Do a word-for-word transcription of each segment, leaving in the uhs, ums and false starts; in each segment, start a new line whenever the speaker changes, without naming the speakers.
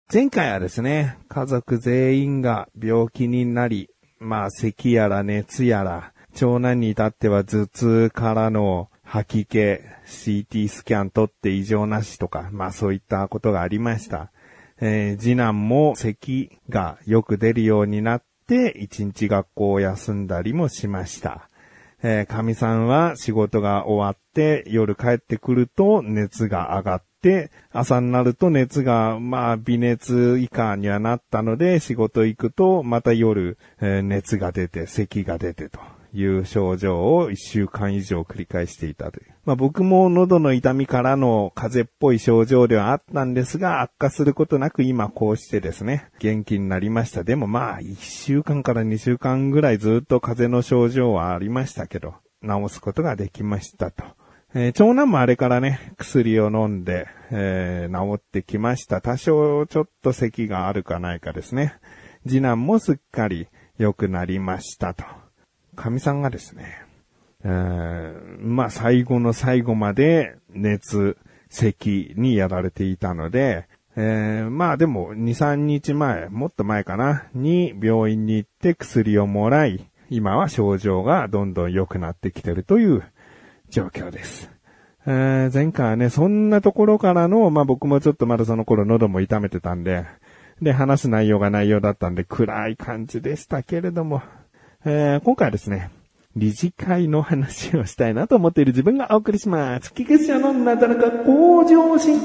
前回はですね、家族全員が病気になり、まあ咳やら熱やら、長男に至っては頭痛からの吐き気、シーティー スキャン取って異常なしとか、まあそういったことがありました。えー、次男も咳がよく出るようになって、一日学校を休んだりもしました。えー、かみさんは仕事が終わって夜帰ってくると熱が上がって、朝になると熱がまあ微熱以下にはなったので、仕事行くとまた夜、えー、熱が出て咳が出てという症状をいっしゅうかん以上繰り返していたという。まあ僕も喉の痛みからの風邪っぽい症状ではあったんですが、悪化することなく今こうしてですね、元気になりました。でもまあいっしゅうかんからにしゅうかんぐらいずっと風邪の症状はありましたけど、治すことができましたと。えー、長男もあれからね、薬を飲んで、えー、治ってきました。多少ちょっと咳があるかないかですね。次男もすっかり良くなりましたと。かみさんがですね、えー、まあ最後の最後まで熱、咳にやられていたので、えー、まあでもに、さんにちまえ、もっと前かな、に病院に行って薬をもらい、今は症状がどんどん良くなってきてるという状況です。えー、前回はね、そんなところからの、まあ僕もちょっとまだその頃喉も痛めてたんで、で、話す内容が内容だったんで暗い感じでしたけれども、えー、今回はですね、理事会の話をしたいなと思っている自分がお送りします。聞く者のなだらか向上心。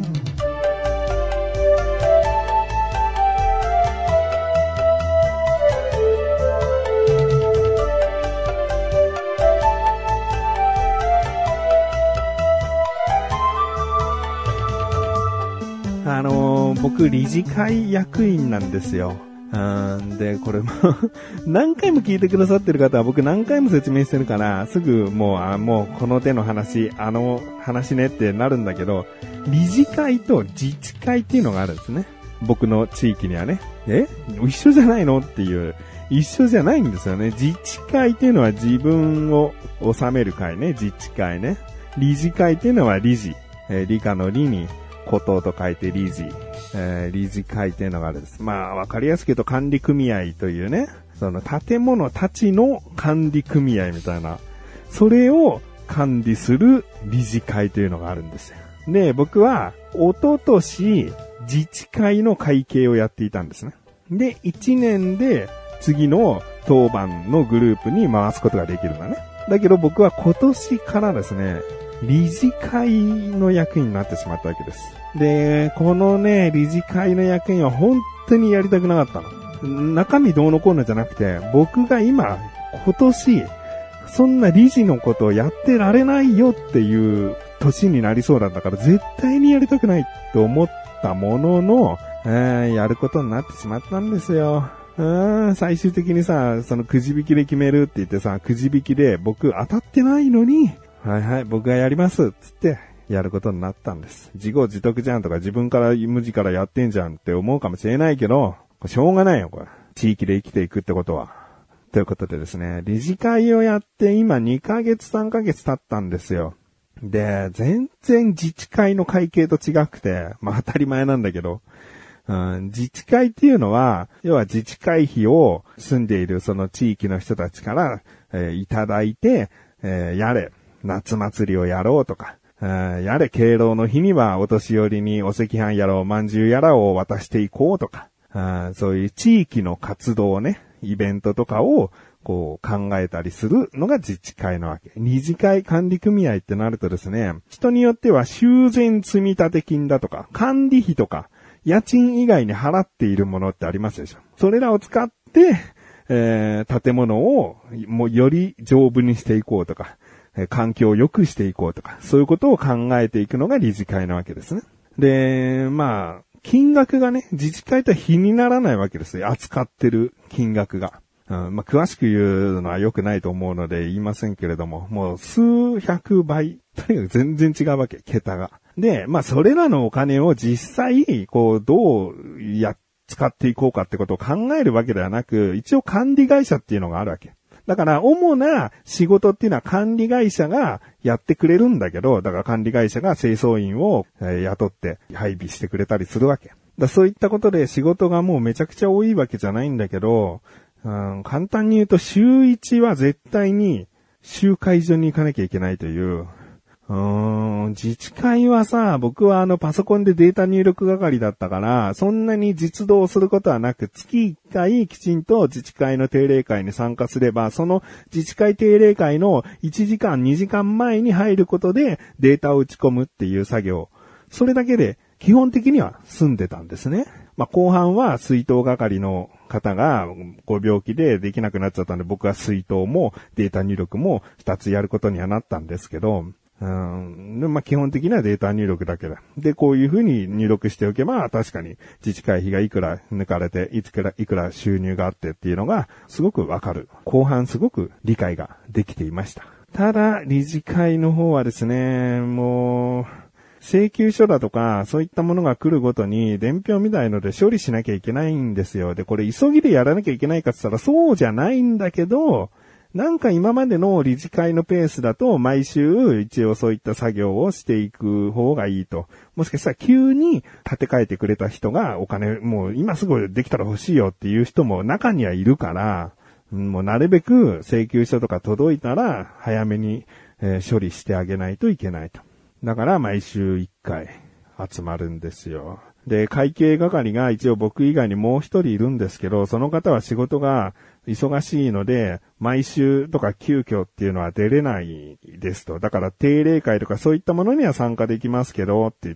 あのー、僕理事会役員なんですよ。うんで、これも何回も聞いてくださってる方は僕何回も説明してるから、すぐもう、あ、もうこの手の話、あの話ねってなるんだけど、理事会と自治会っていうのがあるんですね。僕の地域にはね。え一緒じゃないのっていう。一緒じゃないんですよね。自治会っていうのは自分を治める会ね。自治会ね。理事会っていうのは理事。えー、理科の理に、ことと書いて理事。えー、理事会っていうのがあるんです。まあ、わかりやすく言うと管理組合というね、その建物たちの管理組合みたいな、それを管理する理事会というのがあるんですよ。で、僕は、一昨年、自治会の会計をやっていたんですね。で、いちねんで次の当番のグループに回すことができるんだね。だけど僕は今年からですね、理事会の役員になってしまったわけです。で、このね、理事会の役員は本当にやりたくなかったの。中身どうのこうのじゃなくて、僕が今、今年、そんな理事のことをやってられないよっていう年になりそうだったから、絶対にやりたくないと思ったものの、えー、やることになってしまったんですよ。うーん、最終的にさ、そのくじ引きで決めるって言ってさ、くじ引きで僕当たってないのに、はいはい、僕がやりますつってやることになったんです。自業自得じゃんとか自分から無地からやってんじゃんって思うかもしれないけど、しょうがないよこれ。地域で生きていくってことは。ということでですね、理事会をやって今にかげつさんかげつ経ったんですよ。で、全然自治会の会計と違くて、まあ当たり前なんだけど、うん、自治会っていうのは、要は自治会費を住んでいるその地域の人たちから、えー、いただいて、えー、やれ。夏祭りをやろうとか、やれ敬老の日にはお年寄りにお赤飯やらおまんじゅうやらを渡していこうとか、そういう地域の活動をね、イベントとかをこう考えたりするのが自治会なわけ。理事会管理組合ってなるとですね、人によっては修繕積立金だとか、管理費とか、家賃以外に払っているものってありますでしょ。それらを使って、えー、建物をもうより丈夫にしていこうとか、環境を良くしていこうとか、そういうことを考えていくのが理事会なわけですね。で、まあ、金額がね、自治会とは比にならないわけですよ。扱ってる金額が。うん、まあ、詳しく言うのは良くないと思うので言いませんけれども、もう数百倍、とにかく全然違うわけ、桁が。で、まあ、それらのお金を実際、こう、どうや、使っていこうかってことを考えるわけではなく、一応管理会社っていうのがあるわけ。だから、主な仕事っていうのは管理会社がやってくれるんだけど、だから管理会社が清掃員を雇って配備してくれたりするわけ。 だそういったことで仕事がもうめちゃくちゃ多いわけじゃないんだけど、うん、簡単に言うと週いちは絶対に集会所に行かなきゃいけないという、うーん、自治会はさ、僕はあのパソコンでデータ入力係だったから、そんなに実動することはなく、月いっかいきちんと自治会の定例会に参加すれば、その自治会定例会のいちじかん、にじかんまえに入ることでデータを打ち込むっていう作業。それだけで基本的には済んでたんですね。まあ、後半は水筒係の方がご病気でできなくなっちゃったんで、僕は水筒もデータ入力もふたつやることにはなったんですけど、うん、まあ、基本的にはデータ入力だけだ。で、こういうふうに入力しておけば、確かに自治会費がいくら抜かれて、いくら、いくら収入があってっていうのがすごくわかる。後半すごく理解ができていました。ただ、理事会の方はですね、もう、請求書だとか、そういったものが来るごとに、伝票みたいので処理しなきゃいけないんですよ。で、これ急ぎでやらなきゃいけないかって言ったらそうじゃないんだけど、なんか今までの理事会のペースだと毎週一応そういった作業をしていく方がいいと。もしかしたら急に立て替えてくれた人がお金もう今すぐできたら欲しいよっていう人も中にはいるから、もうなるべく請求書とか届いたら早めに、えー、処理してあげないといけないと。だから毎週いっかい集まるんですよ。で、会計係が一応僕以外にもう一人いるんですけど、その方は仕事が忙しいので、毎週とか急遽っていうのは出れないですと。だから定例会とかそういったものには参加できますけどって言って、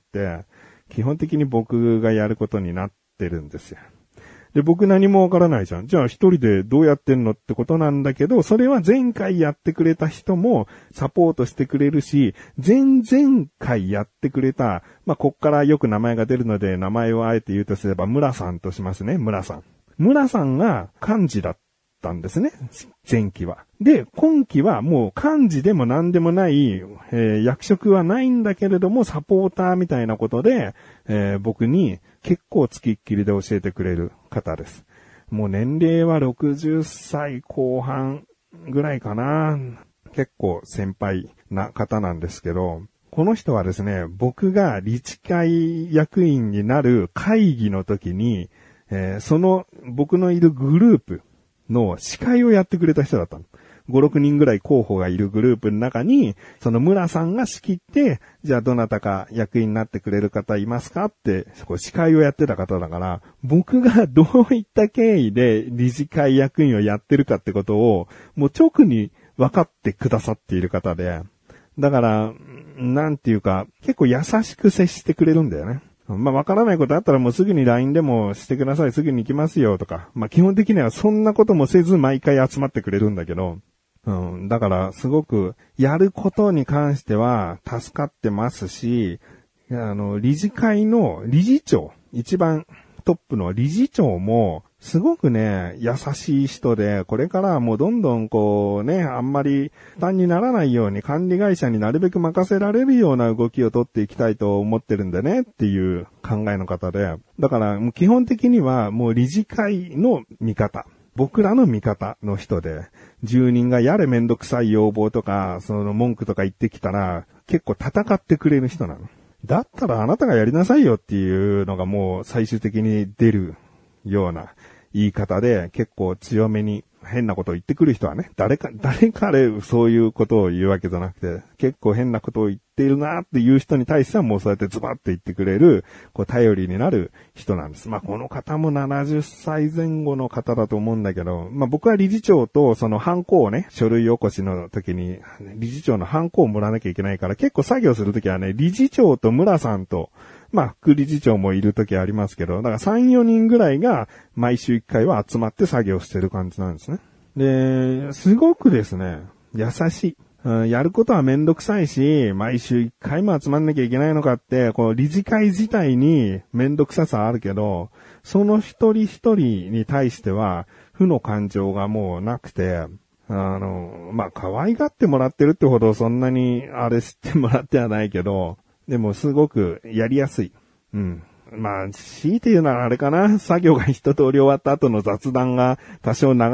基本的に僕がやることになってるんですよ。で、僕何もわからないじゃん。じゃあ一人でどうやってんのってことなんだけど、それは前回やってくれた人もサポートしてくれるし、前々回やってくれた、まあ、こっからよく名前が出るので、名前をあえて言うとすれば、村さんとしますね、村さん。村さんが幹事だったんですね、前期は。で、今期はもう幹事でも何でもない、えー、役職はないんだけれども、サポーターみたいなことで、えー、僕に結構つきっきりで教えてくれる方です。もう年齢はろくじゅっさいこう半ぐらいかな。結構先輩な方なんですけど、この人はですね、僕が理事会役員になる会議の時に、えー、その僕のいるグループの司会をやってくれた人だったの。ご、ろくにんぐらい候補がいるグループの中に、その村さんが仕切って、じゃあどなたか役員になってくれる方いますかって、こう司会をやってた方だから、僕がどういった経緯で理事会役員をやってるかってことを、もう直に分かってくださっている方で、だから、なんていうか、結構優しく接してくれるんだよね。まあ、わからないことあったらもうすぐに ライン でもしてください、すぐに行きますよとか、まあ、基本的にはそんなこともせず毎回集まってくれるんだけど、うん、だからすごくやることに関しては助かってますし、あの、理事会の理事長、一番トップの理事長もすごくね、優しい人で、これからはもうどんどんこうね、あんまり負担にならないように管理会社になるべく任せられるような動きを取っていきたいと思ってるんだねっていう考えの方で、だからもう基本的にはもう理事会の味方。僕らの味方の人で、住人がやれめんどくさい要望とか、その文句とか言ってきたら、結構戦ってくれる人なの。だったらあなたがやりなさいよっていうのがもう最終的に出るような言い方で、結構強めに変なことを言ってくる人はね、誰か、誰かでそういうことを言うわけじゃなくて、結構変なことを言っているなっていう人に対してはもうそうやってズバッと言ってくれる、こう頼りになる人なんです。まあこの方もななじゅっさいぜん後の方だと思うんだけど、まあ僕は理事長とそのハンコをね、書類起こしの時に理事長のハンコをもらわなきゃいけないから、結構作業するときはね、理事長と村さんと、まあ、副理事長もいるときありますけど、だからさん、よにんぐらいが毎週いっかいは集まって作業してる感じなんですね。で、すごくですね、優しい。うん、やることはめんどくさいし、毎週いっかいも集まんなきゃいけないのかって、こう、理事会自体にめんどくささあるけど、その一人一人に対しては、負の感情がもうなくて、あの、まあ、可愛がってもらってるってほどそんなにあれ知ってもらってはないけど、でもすごくやりやすい。うん。まあ、強いて言うならあれかな。作業が一通り終わった後の雑談が多少長いっ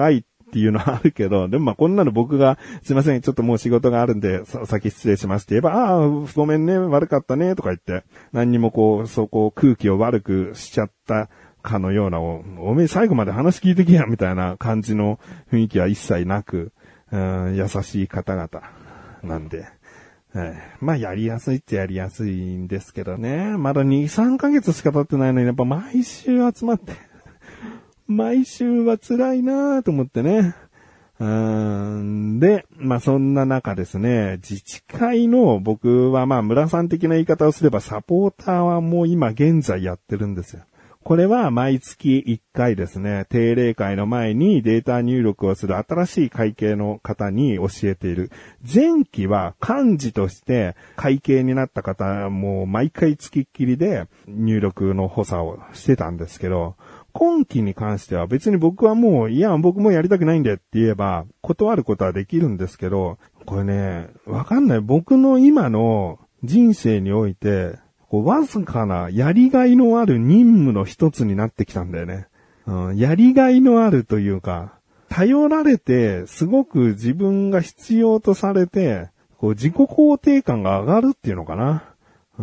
っていうのはあるけど、でもまあこんなの僕が、すいません、ちょっともう仕事があるんで、お先失礼しますって言えば、ああ、ごめんね、悪かったね、とか言って、何にもこう、そこ空気を悪くしちゃったかのような、お、おめえ最後まで話聞いてきや、みたいな感じの雰囲気は一切なく、うん、優しい方々なんで、はい、まあやりやすいってやりやすいんですけどね。まだに、さんかげつしか経ってないのに、やっぱ毎週集まって、毎週は辛いなぁと思ってね。うーんで、まあそんな中ですね、自治会の僕はまあ村さん的な言い方をすればサポーターはもう今現在やってるんですよ。これは毎月いっかいですね、定例会の前にデータ入力をする新しい会計の方に教えている。前期は幹事として会計になった方も毎回月っきりで入力の補佐をしてたんですけど、今期に関しては別に僕はもう、いや、僕もやりたくないんだって言えば、断ることはできるんですけど、これね、わかんない。僕の今の人生において、こうわずかなやりがいのある任務の一つになってきたんだよね。うん、やりがいのあるというか、頼られて、すごく自分が必要とされて、こう自己肯定感が上がるっていうのかな。うん、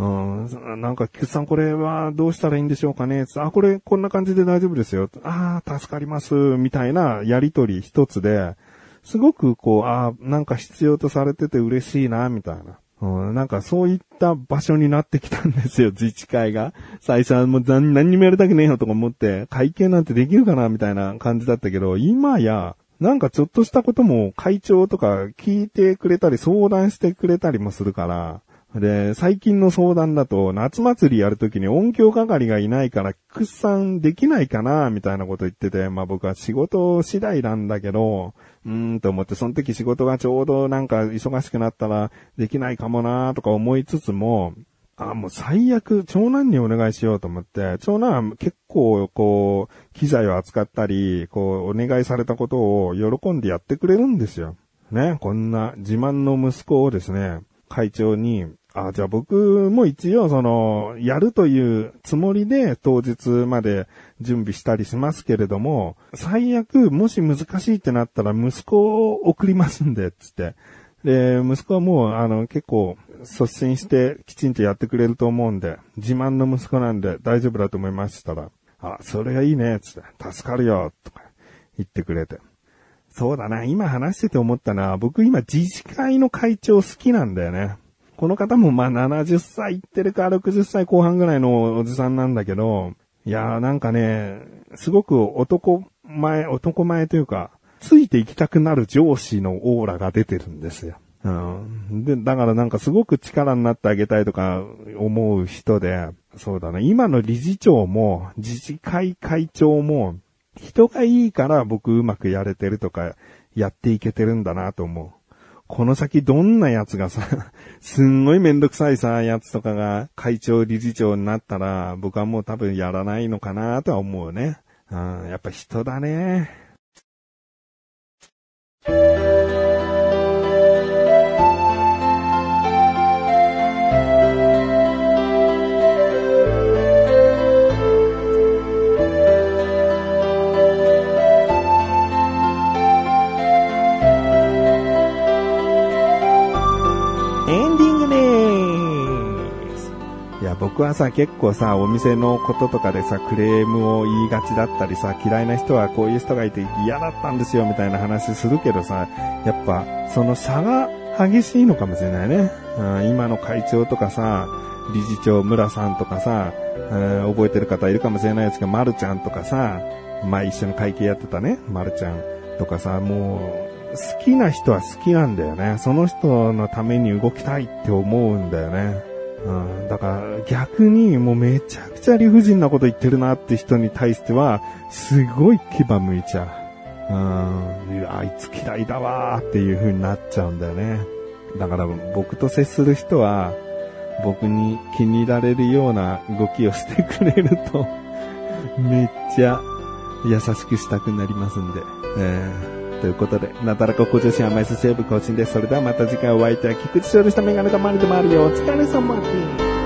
なんか、菊池さんこれはどうしたらいいんでしょうかね。あ、これこんな感じで大丈夫ですよ。ああ、助かります。みたいなやりとり一つで、すごくこう、ああ、なんか必要とされてて嬉しいな、みたいな。うん、なんかそういった場所になってきたんですよ、自治会が。最初はもう何にもやりたくねえよとか思って、会計なんてできるかな、みたいな感じだったけど、今や、なんかちょっとしたことも会長とか聞いてくれたり相談してくれたりもするから、で、最近の相談だと、夏祭りやるときに音響係がいないから、菊池さんできないかなみたいなこと言ってて、まあ僕は仕事次第なんだけど、うーんと思って、その時仕事がちょうどなんか忙しくなったらできないかもなとか思いつつも、あ、もう最悪、長男にお願いしようと思って、長男は結構こう、機材を扱ったり、こう、お願いされたことを喜んでやってくれるんですよ。ね、こんな自慢の息子をですね、会長に、あ、じゃあ僕も一応その、やるというつもりで当日まで準備したりしますけれども、最悪もし難しいってなったら息子を送りますんで、つって。で、息子はもうあの結構率先してきちんとやってくれると思うんで、自慢の息子なんで大丈夫だと思いましたら、あ、それがいいね、つって、助かるよ、とか言ってくれて。そうだな、今話してて思ったな、僕今自治会の会長好きなんだよね。この方もまあななじゅっさいいってるかろくじゅっさいこう半ぐらいのおじさんなんだけど、いやーなんかね、すごく男前、男前というか、ついていきたくなる上司のオーラが出てるんですよ。うん。で、だからなんかすごく力になってあげたいとか思う人で、そうだね、今の理事長も自治会会長も人がいいから僕うまくやれてるとかやっていけてるんだなと思う。この先どんなやつがさ、すんごいめんどくさいさ、やつとかが会長理事長になったら、僕はもう多分やらないのかなとは思うね。うん、やっぱ人だね。僕はさ、結構さ、お店のこととかでさ、クレームを言いがちだったりさ、嫌いな人はこういう人がいて嫌だったんですよみたいな話するけどさ、やっぱその差が激しいのかもしれないね。うん、今の会長とかさ、理事長村さんとかさ、うん、覚えてる方いるかもしれないですけど、まるちゃんとかさ、まあ一緒に会計やってたね、まるちゃんとかさ、もう好きな人は好きなんだよね。その人のために動きたいって思うんだよね。うん、だから逆にもうめちゃくちゃ理不尽なこと言ってるなって人に対してはすごい牙向いちゃう。うん、あいつ嫌いだわーっていう風になっちゃうんだよね。だから僕と接する人は僕に気に入られるような動きをしてくれるとめっちゃ優しくしたくなりますんで。えーということで、なだらか向上心甘いすセーブ更新です。それではまた次回お会いいたい。菊池勝利したメガネとマリでもあるよ。お疲れ様です。